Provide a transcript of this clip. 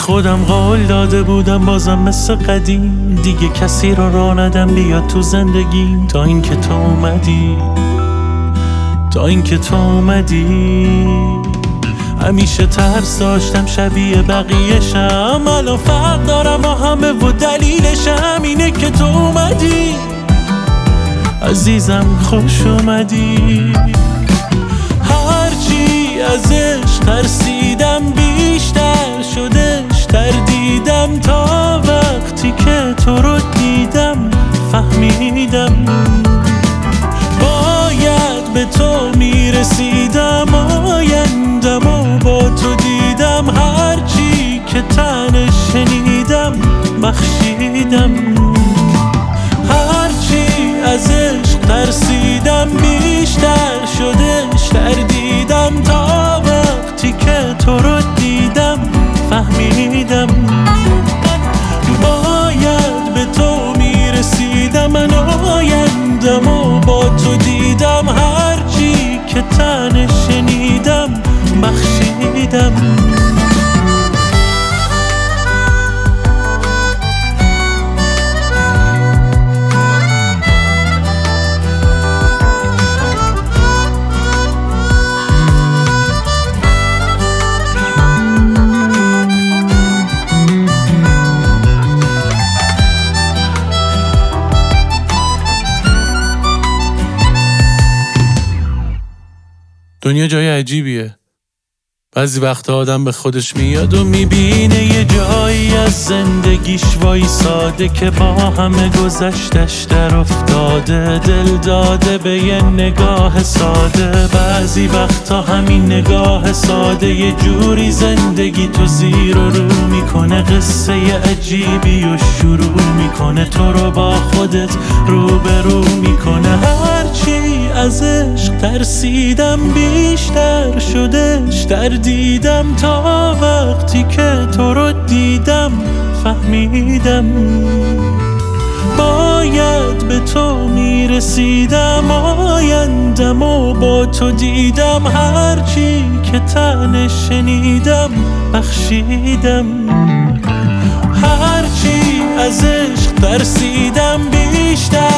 خودم قول داده بودم بازم مثل قدیم دیگه کسی رو راه ندم بیاد تو زندگیم تا اینکه تو اومدی همیشه ترس داشتم شبیه بقیه‌شم الان فرق دارم با همه و دلیلشم اینه که تو اومدی عزیزم خوش اومدی هرچی ازش ترسیدم بیشتر شدش تردیدم تا وقتی که تو رو دیدم فهمیدم باید به تو میرسیدم آیندم و با تو دیدم هرچی که تنش شنیدم بخشیدم هرچی ازش ترسیدم بیشتر شدش تردیدم تا وقتی که تو رو دیدم فهمیدم باید به تو میرسیدم من آیندم و با تو دیدم هرچی که تنش شنیدم بخشیدم دنیا جای عجیبیه بعضی وقتا آدم به خودش میاد و میبینه یه جایی از زندگیش وایساده که با همه گذشتش در افتاده دل داده به یه نگاه ساده بعضی وقتا همین نگاه ساده یه جوری زندگی تو زیر و رو میکنه قصه عجیبی و شروع میکنه تو رو با خودت روبرو میکنه هرچی از عشق ترسیدم بیشتر شدش تردیدم تا وقتی که تو رو دیدم فهمیدم باید به تو میرسیدم آیندم و با تو دیدم هرچی که تنش شنیدم بخشیدم هرچی از عشق ترسیدم بیشتر